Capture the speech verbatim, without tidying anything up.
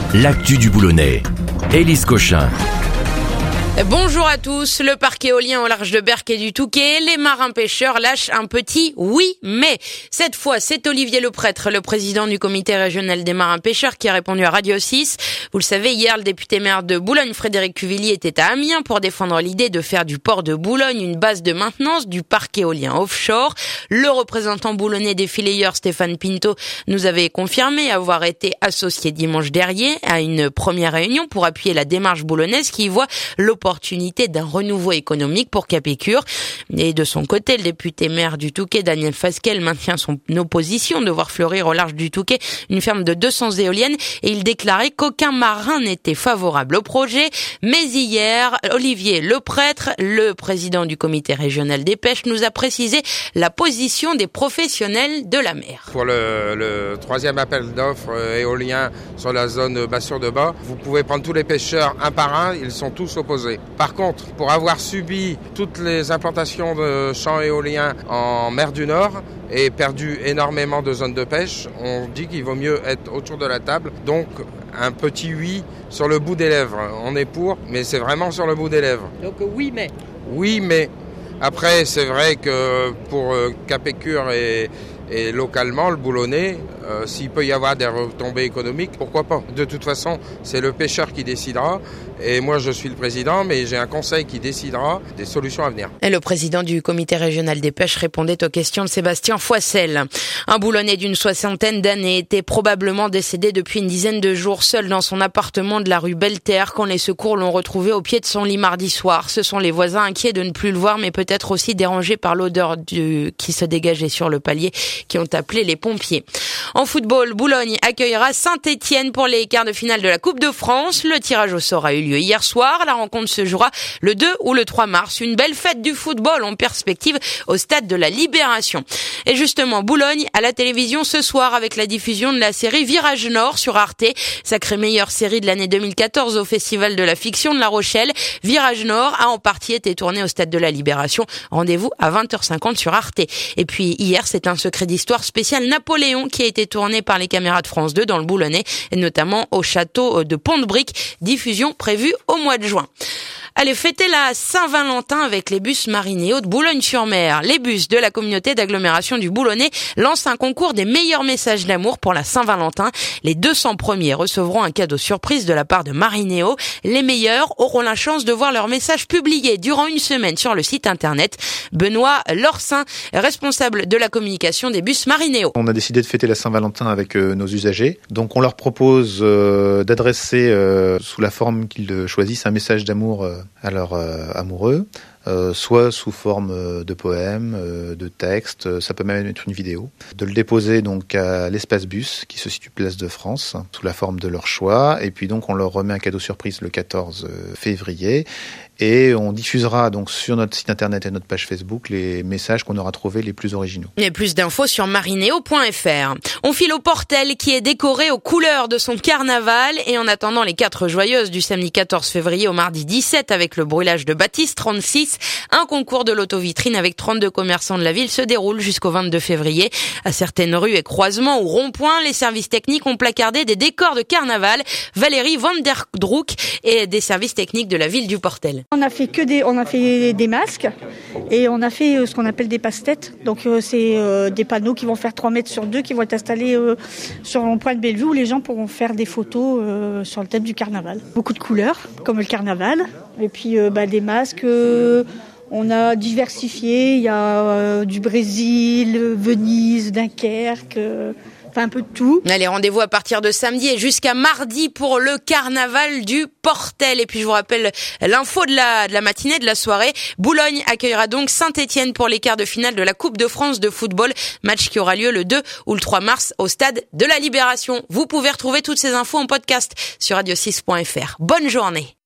l'actu du Boulonnais. Élise Cochin. Bonjour à tous. Le parc éolien au large de Berck et du Touquet, les marins pêcheurs lâchent un petit oui, mais. Cette fois, c'est Olivier Leprêtre, le président du comité régional des marins pêcheurs, qui a répondu à Radio six. Vous le savez, hier, le député maire de Boulogne, Frédéric Cuvillier, était à Amiens pour défendre l'idée de faire du port de Boulogne une base de maintenance du parc éolien offshore. Le représentant boulonnais des fileyeurs, Stéphane Pinto, nous avait confirmé avoir été associé dimanche dernier à une première réunion pour appuyer la démarche boulonnaise qui voit l'opportunité d'un renouveau économique pour Capécure. Et de son côté, le député maire du Touquet, Daniel Fasquelle, maintient son opposition de voir fleurir au large du Touquet une ferme de deux cents éoliennes, et il déclarait qu'aucun marin n'était favorable au projet. Mais hier, Olivier Leprêtre, le président du comité régional des pêches, nous a précisé la position des professionnels de la mer. Pour le, le troisième appel d'offres éolien sur la zone Bassure de Bas, vous pouvez prendre tous les pêcheurs un par un, ils sont tous opposés. Par contre, pour avoir subi toutes les implantations de champs éoliens en mer du Nord et perdu énormément de zones de pêche, on dit qu'il vaut mieux être autour de la table. Donc, un petit oui sur le bout des lèvres. On est pour, mais c'est vraiment sur le bout des lèvres. Donc oui, mais. Oui, mais. Après, c'est vrai que pour Capécure et, et localement, le Boulonnais, euh, s'il peut y avoir des retombées économiques, pourquoi pas ? De toute façon, c'est le pêcheur qui décidera. Et moi, je suis le président, mais j'ai un conseil qui décidera des solutions à venir. Et le président du comité régional des pêches répondait aux questions de Sébastien Foissel. Un Boulonnais d'une soixantaine d'années était probablement décédé depuis une dizaine de jours seul dans son appartement de la rue Belterre quand les secours l'ont retrouvé au pied de son lit mardi soir. Ce sont les voisins inquiets de ne plus le voir, mais peut-être aussi dérangés par l'odeur du... qui se dégageait sur le palier, qui ont appelé les pompiers. En football, Boulogne accueillera Saint-Étienne pour les quarts de finale de la Coupe de France. Le tirage au sort a eu lieu hier soir. La rencontre se jouera le deux ou le trois mars. Une belle fête du football en perspective au stade de la Libération. Et justement, Boulogne à la télévision ce soir avec la diffusion de la série Virage Nord sur Arte. Sacrée meilleure série de l'année deux mille quatorze au Festival de la Fiction de La Rochelle. Virage Nord a en partie été tourné au stade de la Libération. Rendez-vous à vingt heures cinquante sur Arte. Et puis hier, c'est un secret d'histoire spécial Napoléon qui a été tourné par les caméras de France deux dans le Boulonnais, et notamment au château de Pont-de-Brique. Diffusion prévue au mois de juin. Allez, fêter la Saint-Valentin avec les bus Marinéo de Boulogne-sur-Mer. Les bus de la communauté d'agglomération du Boulonnais lancent un concours des meilleurs messages d'amour pour la Saint-Valentin. Les deux cents premiers recevront un cadeau surprise de la part de Marinéo. Les meilleurs auront la chance de voir leur message publié durant une semaine sur le site internet. Benoît Lorcin, responsable de la communication des bus Marinéo. On a décidé de fêter la Saint-Valentin avec euh, nos usagers. Donc on leur propose euh, d'adresser euh, sous la forme qu'ils choisissent un message d'amour euh, à leur euh, amoureux, euh, soit sous forme euh, de poème, euh, de texte, euh, ça peut même être une vidéo. De le déposer donc à l'espace bus qui se situe place de France, sous la forme de leur choix, et puis donc on leur remet un cadeau surprise le quatorze février, et on diffusera donc sur notre site internet et notre page Facebook les messages qu'on aura trouvés les plus originaux. Et plus d'infos sur marinéo point f r. On file au Portel qui est décoré aux couleurs de son carnaval, et en attendant les quatre joyeuses du samedi quatorze février au mardi dix-sept avec le brûlage de Baptiste trente-six, un concours de l'auto-vitrine avec trente-deux commerçants de la ville se déroule jusqu'au vingt-deux février. À certaines rues et croisements ou ronds-points, les services techniques ont placardé des décors de carnaval. Valérie Van der Droek et des services techniques de la ville du Portel. On a fait que des, on a fait des masques et on a fait ce qu'on appelle des passe-têtes. Donc euh, c'est euh, des panneaux qui vont faire trois mètres sur deux, qui vont être installés euh, sur le point de Bellevue, où les gens pourront faire des photos euh, sur le thème du carnaval. Beaucoup de couleurs, comme le carnaval. Et puis euh, bah, des masques, euh, on a diversifié. Il y a euh, du Brésil, Venise, Dunkerque. Euh, Enfin, un peu de tout. Allez, rendez-vous à partir de samedi et jusqu'à mardi pour le carnaval du Portel. Et puis, je vous rappelle l'info de la, de la matinée, de la soirée. Boulogne accueillera donc Saint-Étienne pour les quarts de finale de la Coupe de France de football. Match qui aura lieu le deux ou le trois mars au stade de la Libération. Vous pouvez retrouver toutes ces infos en podcast sur radio six point f r. Bonne journée.